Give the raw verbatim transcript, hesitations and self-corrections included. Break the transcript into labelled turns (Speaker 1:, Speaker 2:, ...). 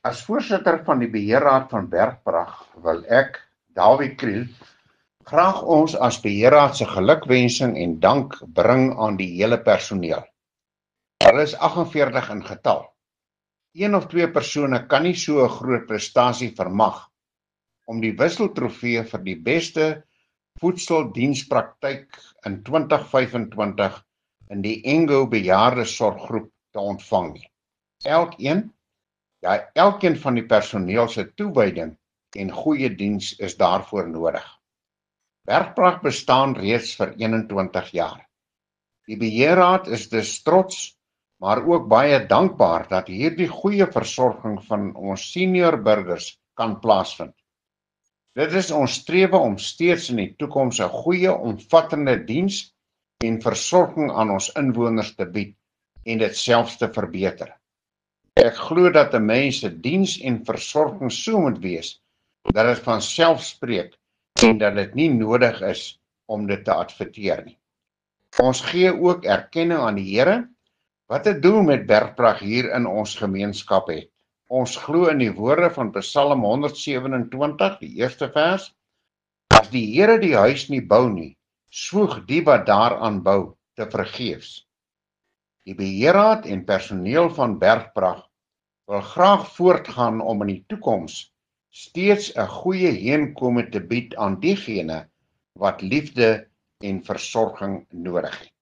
Speaker 1: As voorsitter van die beheerraad van Bergprag wil ek, Dawie Kriel, graag ons as beheerraad se gelukwensing en dank bring aan die hele personeel. Hulle is agt en veertig in getal. Een of twee persone kan nie so 'n groot prestasie vermag om die wisseltrofee vir die beste voedseldienspraktyk in twintig vyf-en-twintig in die Engo bejaardesorggroep te ontvang nie. Elkeen, ja, elkeen van die personeel se toewyding en goeie diens is daarvoor nodig. Bergprag bestaan reeds vir eenentwintig jaar. Die beheerraad is dus trots, maar ook baie dankbaar dat hierdie goeie versorging van ons senior burgers kan plaasvind. Dit is ons strewe om steeds in die toekoms 'n goeie, omvattende diens en versorging aan ons inwoners te bied en dit selfs te verbeter. Ek glo dat 'n mens se diens en versorging so moet wees dat dit van self spreek en dat dit nie nodig is om dit te adverteer nie. Ons gee ook erkenning aan die Here wat 'n doel met Bergprag hier in ons gemeenskap het. Ons glo in die woorde van Psalm honderdsewenentwintig, die eerste vers: As die Here die huis nie bou nie, swoeg die wat daaraan bou te vergeefs. Die beheerraad en personeel van Bergprag wil graag voortgaan om in die toekoms steeds 'n goeie heenkome te bied aan diegene wat liefde en versorging nodig het.